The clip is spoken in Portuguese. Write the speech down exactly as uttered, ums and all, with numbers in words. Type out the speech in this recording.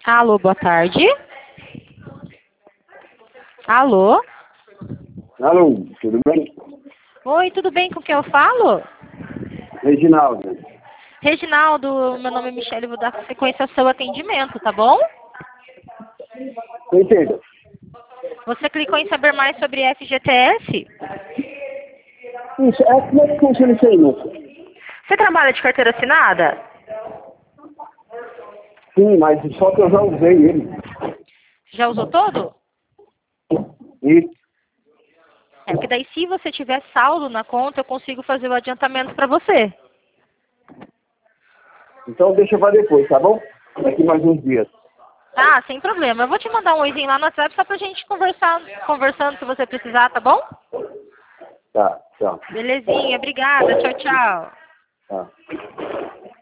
Alô, boa tarde. Alô? Alô, tudo bem? Oi, tudo bem? Com quem eu falo? Reginaldo. Reginaldo, meu nome é Michele, vou dar sequência ao seu atendimento, tá bom? Entendo. Você clicou em saber mais sobre F G T S? Isso, é, como é que funciona isso aí, moça? Você trabalha de carteira assinada? Sim, mas só que eu já usei ele. Já usou todo? Isso. É, porque daí se você tiver saldo na conta, eu consigo fazer o adiantamento para você. Então deixa pra depois, tá bom? Daqui mais uns dias. Tá, sem problema. Eu vou te mandar um oizinho lá no WhatsApp só pra gente conversar, conversando se você precisar, tá bom? Tá, tchau. Belezinha, obrigada. Tchau, tchau.